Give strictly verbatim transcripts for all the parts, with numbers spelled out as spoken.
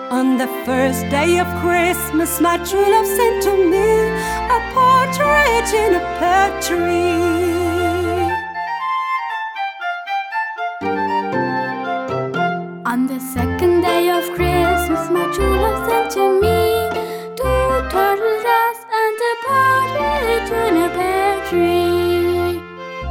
On the first day of Christmas, my true love sent to me a partridge in a pear tree. On the second day of Christmas, my true love sent to me two turtle doves and a partridge in a pear tree.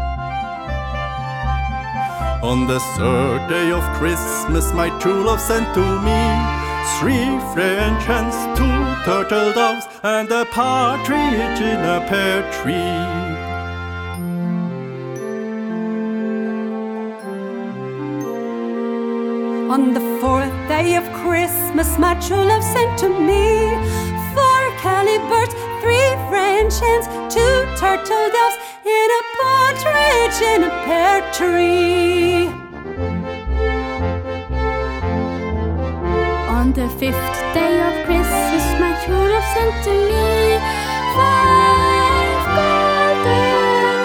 On the third day of Christmas, my true love sent to me three French hens, two turtle doves, and a partridge in a pear tree. On the fourth day of Christmas, my true love sent to me four Callie birds, three French hens, two turtle doves, and a partridge in a pear tree. On the fifth day of Christmas, my true love sent to me five golden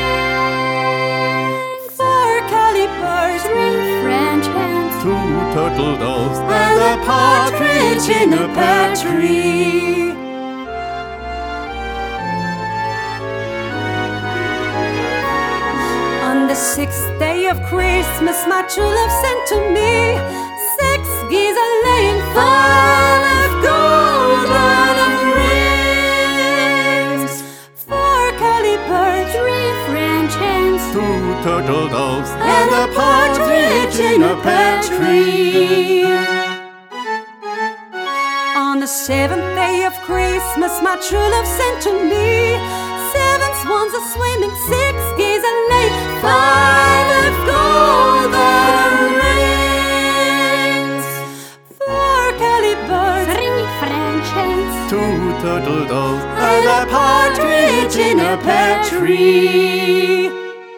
rings, four Callie birds, three French hens, two turtle doves, and a partridge in a pear tree. On the sixth day of Christmas, my true love sent to me six geese a laying, five golden rings, four Callie birds, three French hens, two turtle doves, and a partridge in a pear tree. On the seventh day of Christmas, my true love sent to me seven swans a swimming, six geese a laying, five golden rings, four Callie birds, three French hens, two turtle doves, and a partridge in a pear tree.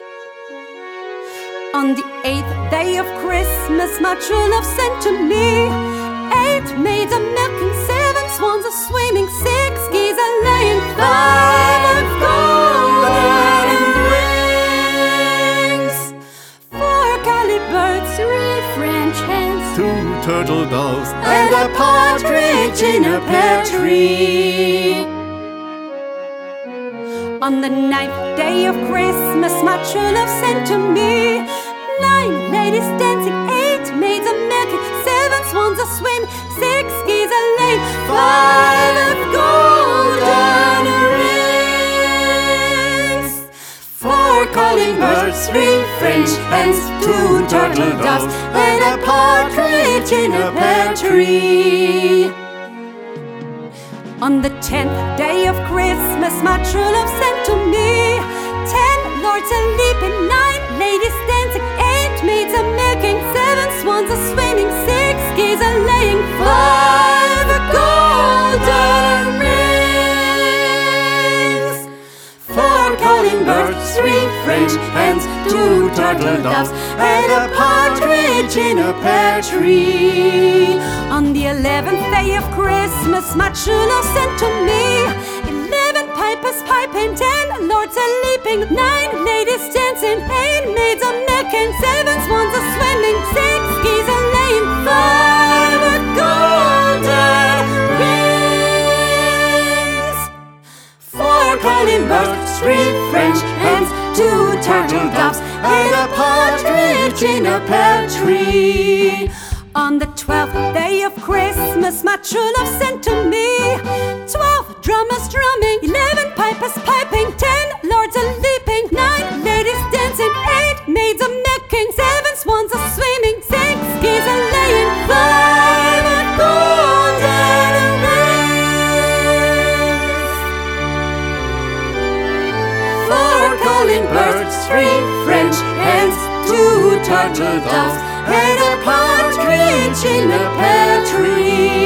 On the eighth day of Christmas, my true love sent to me eight maids a milking, seven swans a swimming, six geese a laying, five golden rings, four Callie birds, three French hens, two turtle doves, and a partridge in a pear tree. On the ninth day of Christmas, my true love sent to me nine ladies dancing, eight maids a milking, seven swans a swim, six geese a laying, five golden rings, four calling birds, three French hens, two turtle doves, and a partridge in a pear tree. On the tenth day of Christmas, my true love sent to me ten lords a leaping, nine ladies dancing, eight maids a milking, seven swans a swimming, six geese a laying, five golden rings, four calling birds, three French hens, two turtle doves, and a partridge in a pear tree. On the eleventh day of Christmas, my true love sent to me eleven pipers piping, ten lords a leaping, nine ladies dancing, eight maids a milking, seven swans a swimming, six geese a laying, five golden rings, four calling birds, three French hens, two turtle doves, and a partridge in a pear tree. On the twelfth day of Christmas, my true love sent to me twelve drummers drumming, eleven pipers piping, ten lords a leaping, nine ladies dancing, eight maids a milking, seven swans a swimming, six geese a laying, five golden rings, four calling birds, three French hens, two turtle doves, and a partridge in a pear tree.